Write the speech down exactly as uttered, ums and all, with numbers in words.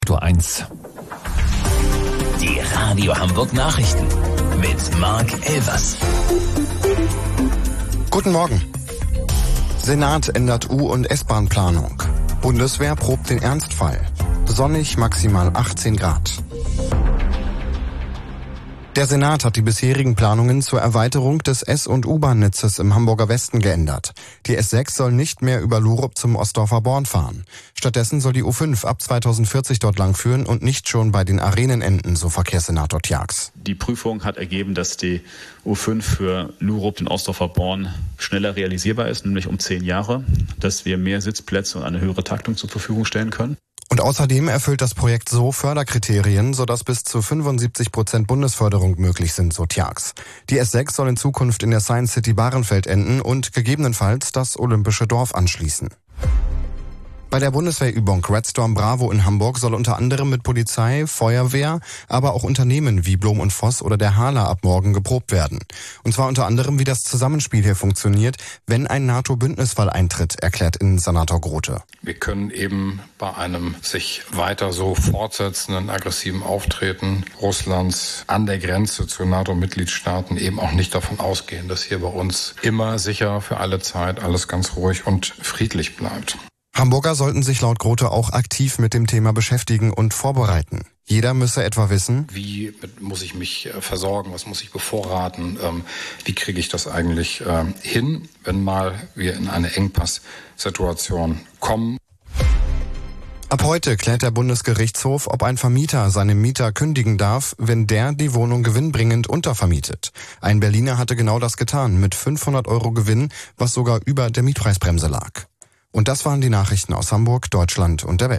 eins. Die Radio Hamburg Nachrichten mit Mark Elvers. Guten Morgen. Senat ändert U- und S-Bahn-Planung. Bundeswehr probt den Ernstfall. Sonnig, maximal achtzehn Grad. Der Senat hat die bisherigen Planungen zur Erweiterung des S- und U-Bahn-Netzes im Hamburger Westen geändert. Die S sechs soll nicht mehr über Lurup zum Ostdorfer Born fahren. Stattdessen soll die U fünf ab zweitausendvierzig dort langführen und nicht schon bei den Arenen enden, so Verkehrssenator Tjax. Die Prüfung hat ergeben, dass die U fünf für Lurup, den Ostdorfer Born, schneller realisierbar ist, nämlich um zehn Jahre, dass wir mehr Sitzplätze und eine höhere Taktung zur Verfügung stellen können. Und außerdem erfüllt das Projekt so Förderkriterien, sodass bis zu fünfundsiebzig Prozent Bundesförderung möglich sind, so Tjax. Die S sechs soll in Zukunft in der Science City Bahrenfeld enden und gegebenenfalls das Olympische Dorf anschließen. Bei der Bundeswehrübung Red Storm Bravo in Hamburg soll unter anderem mit Polizei, Feuerwehr, aber auch Unternehmen wie Blom und Voss oder der Hala ab morgen geprobt werden. Und zwar unter anderem, wie das Zusammenspiel hier funktioniert, wenn ein NATO-Bündnisfall eintritt, erklärt Innensenator Grote. Wir können eben bei einem sich weiter so fortsetzenden aggressiven Auftreten Russlands an der Grenze zu NATO-Mitgliedstaaten eben auch nicht davon ausgehen, dass hier bei uns immer sicher für alle Zeit alles ganz ruhig und friedlich bleibt. Hamburger sollten sich laut Grote auch aktiv mit dem Thema beschäftigen und vorbereiten. Jeder müsse etwa wissen, wie muss ich mich versorgen, was muss ich bevorraten, ähm, wie kriege ich das eigentlich äh, hin, wenn mal wir in eine Engpasssituation kommen. Ab heute klärt der Bundesgerichtshof, ob ein Vermieter seinem Mieter kündigen darf, wenn der die Wohnung gewinnbringend untervermietet. Ein Berliner hatte genau das getan, mit fünfhundert Euro Gewinn, was sogar über der Mietpreisbremse lag. Und das waren die Nachrichten aus Hamburg, Deutschland und der Welt.